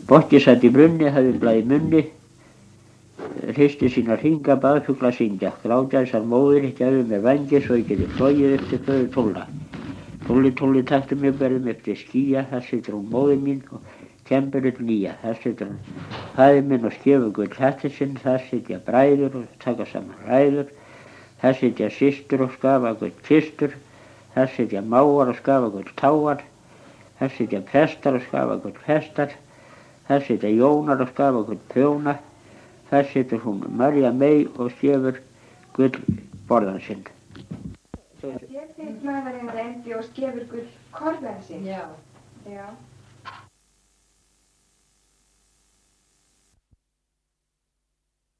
Boggi satt í brunni, hafði blað í munni, hristi sína hringa, bað fugla syngja. Grátaði sár móðir, gefðu mér vængi svo ég geti flogið upp til föður Túlla. Túlli, Túlli, taktu mig, berðu mig upp til skýja, þar situr hún móðir mín og kembir upp nýja. Þar situr hún faðir minn og skefur gull hatti sinn, þar sitja bræður og taka saman ræður. Þar sitja systur og skafa gull kistur, þar sitja mágar og skafa gull táar. Þar sitja prestar og skafa gull festar, þar sitja jónar og skafa gull prjóna. Þar situr hún Marja mey og skefur gull borðan sinn. Ég finnst maðurinn reyndi og skefur gull korðan sinn. Já. Já.